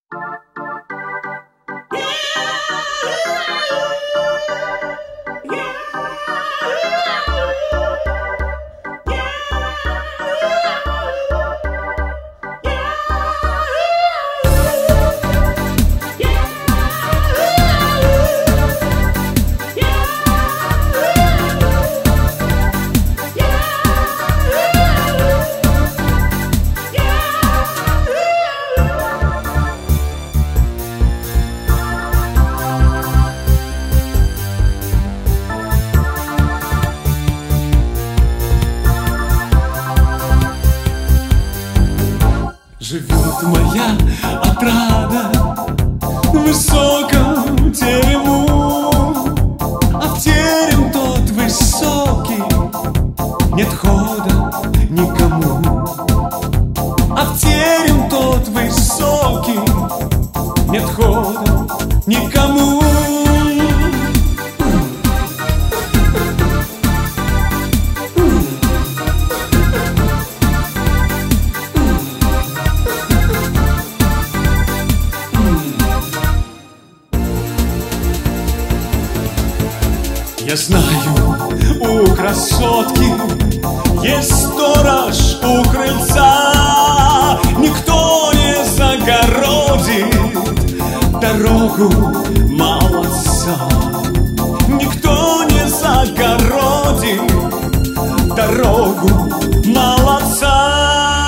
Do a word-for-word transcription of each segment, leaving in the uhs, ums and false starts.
Живет моя отрада в высоком терему, а в терем тот высокий нет хода никому. А в терем тот высокий нет хода никому. Я знаю, у красотки есть сторож у крыльца. Никто не загородит дорогу молодца. Никто не загородит дорогу молодца.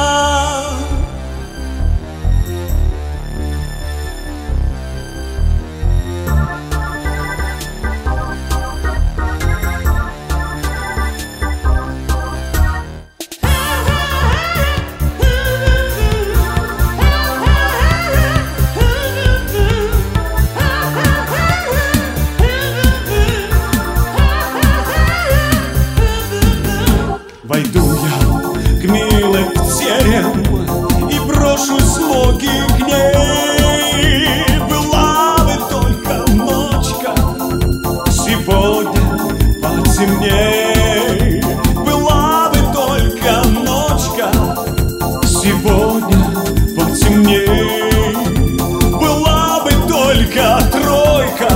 Войду я к милой в терем и брошусь в ноги к ней. Была бы только ночка, сегодня потемней. Была бы только ночка, сегодня потемней. Была бы только тройка,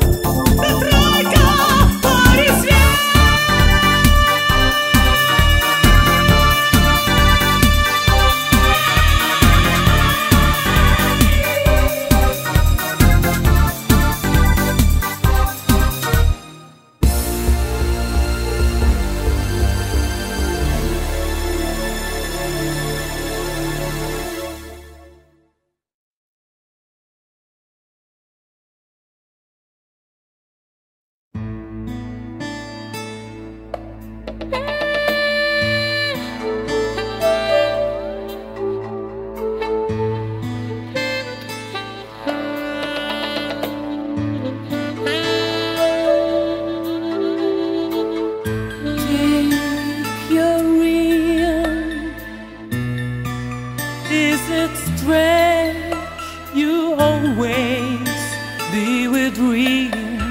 you always be with me.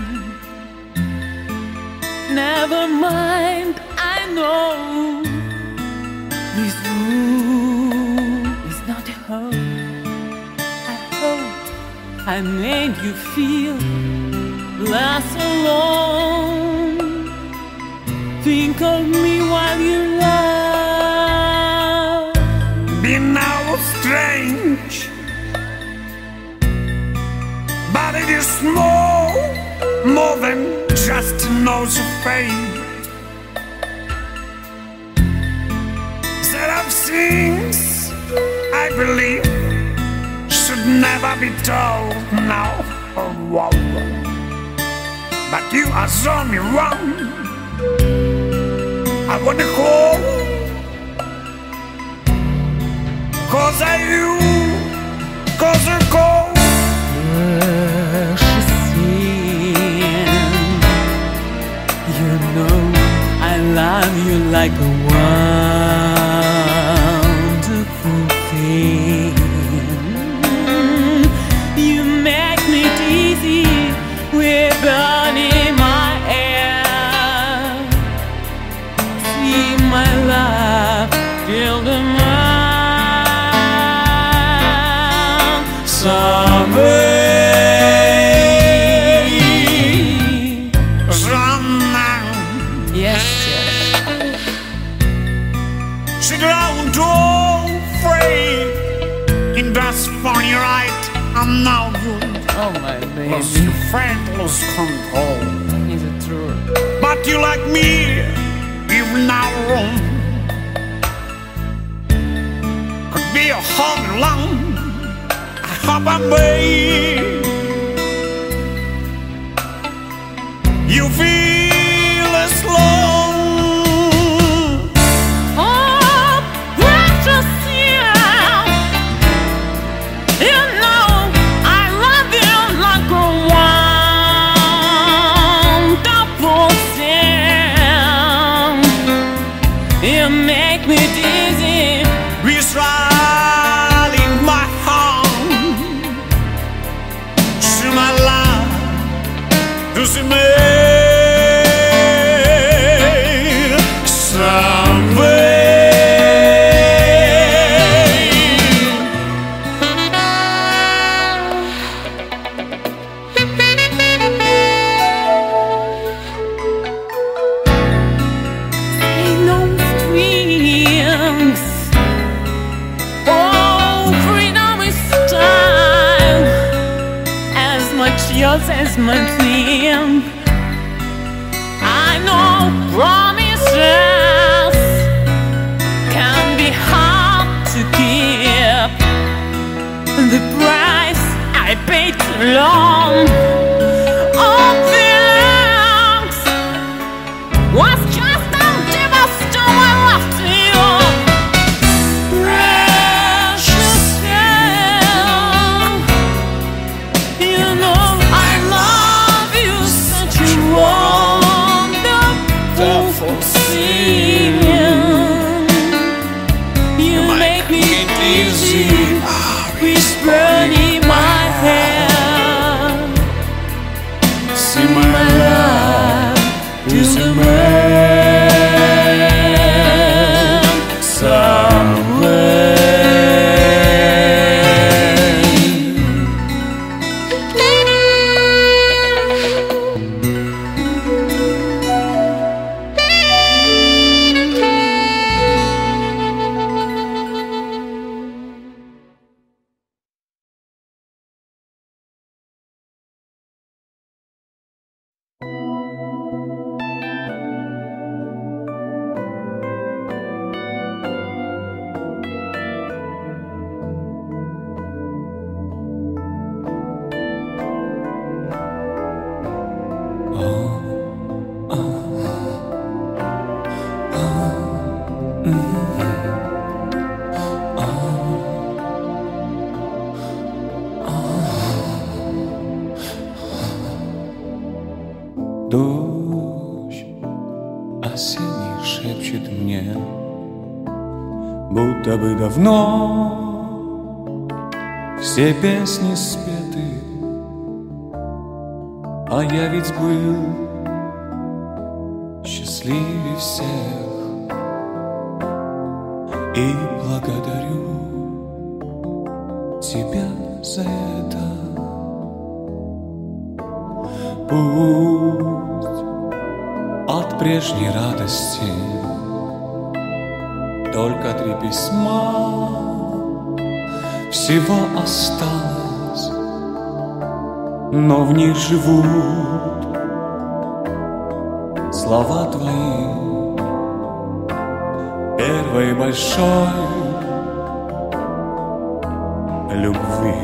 Never mind, I know this room is not a home. I hope I made you feel less alone. Think of me while you love. Be now strange, but it is more, more than just a nose of fame. Set of things I believe should never be told now. Oh, wow. But you are showing me wrong. I want to call, cause I you, cause I call. Precious sin, you know I love you like a wonderful thing. You make me dizzy with burning my air. See my love till the moon. So now you Oh my lose baby, your friend, lose control. is it true? But you like me, even now wrong. Could be a whole long. I hope I'm babe. You feel as long. Oh, precious you, you know I love you like a wonderful thing. You make me dizzy. With right in my heart, to my love, to the man. Ain't no strings. Oh, freedom is time, as much yours as my dream. I know promises can be hard to keep. The price I paid too long. All feelings was just a devastation I left to you. Precious girl, you know I love you such a wonderful thing. You make me dizzy, whispering in my head. See my My love to the man somewhere. Дождь осенний шепчет мне, будто бы давно все песни спеты, а я ведь был счастливее всех. И благодарю тебя за это. Пусть от прежней радости только три письма всего осталось, но в них живут слова твои первой большой любви.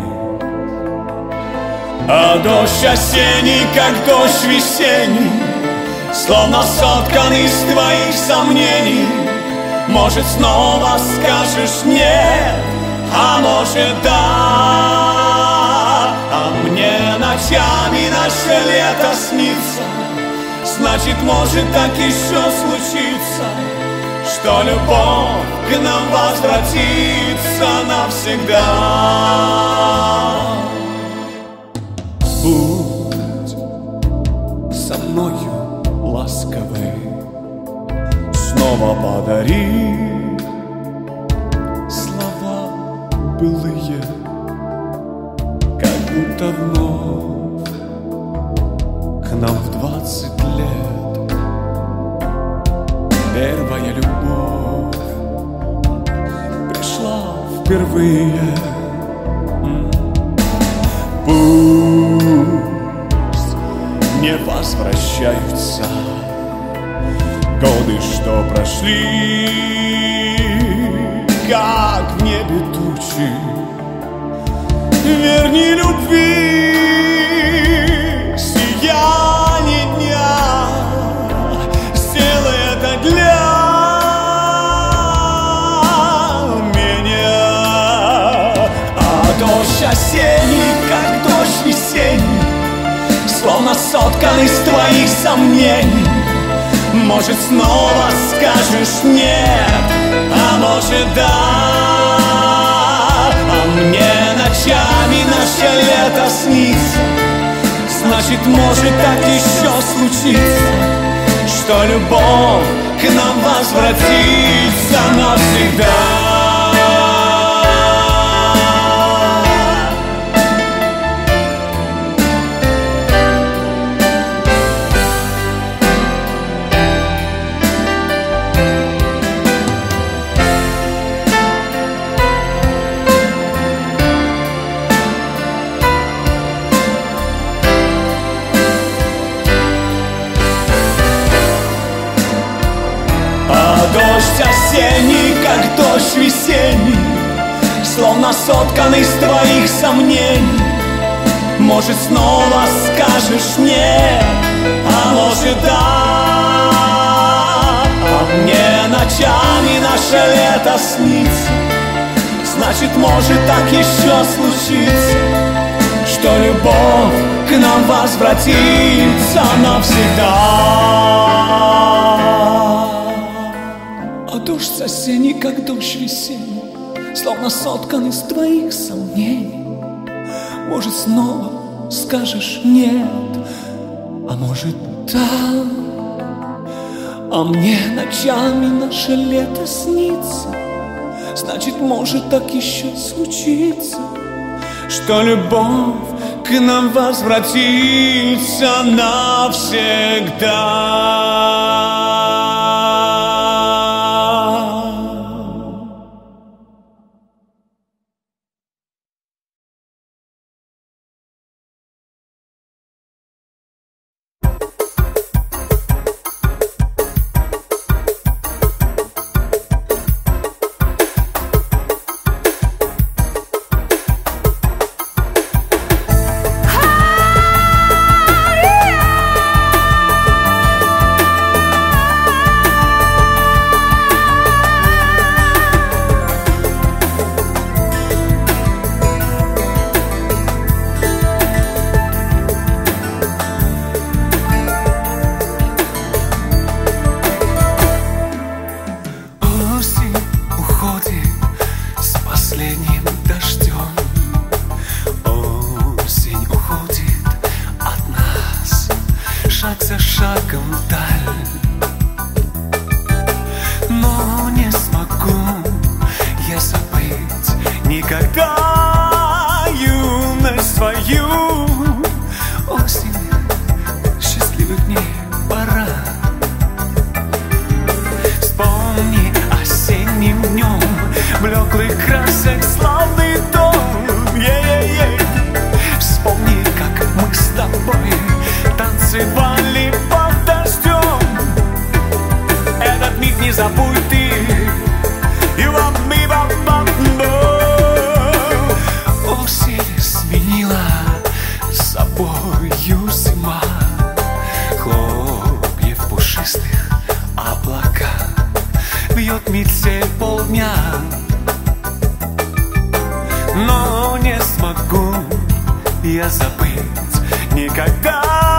А дождь осенний, как дождь весенний, словно соткан из твоих сомнений. Может, снова скажешь нет, а может, да. А мне ночами наше лето снится. Значит, может, так еще случится, что любовь к нам возвратится навсегда. Будь со мною ласковый, снова подари слова былые, как будто вновь к нам в двадцать лет первая любовь пришла впервые. не возвращаются. Годы, что прошли, как в небе тучи. Верни любви сияние дня, сделай это для меня. А дождь осенний, как дождь весенний, словно соткан из твоих сомнений. Может, снова скажешь нет, а может, да. А мне ночами наше лето снится. Значит, может так еще случиться, что любовь к нам возвратится навсегда. Дождь осенний, как дождь весенний, словно соткан из твоих сомнений. Может, снова скажешь нет, а может, да. А мне ночами наше лето снится. Значит, может так еще случиться, что любовь к нам возвратится навсегда. А дождь осенний, как дождь весенний, словно соткан из твоих сомнений. Может, снова скажешь нет, а может, да. А мне ночами наше лето снится. Значит, может так еще случиться, что любовь к нам возвратится навсегда. Но не смогу я забыть никогда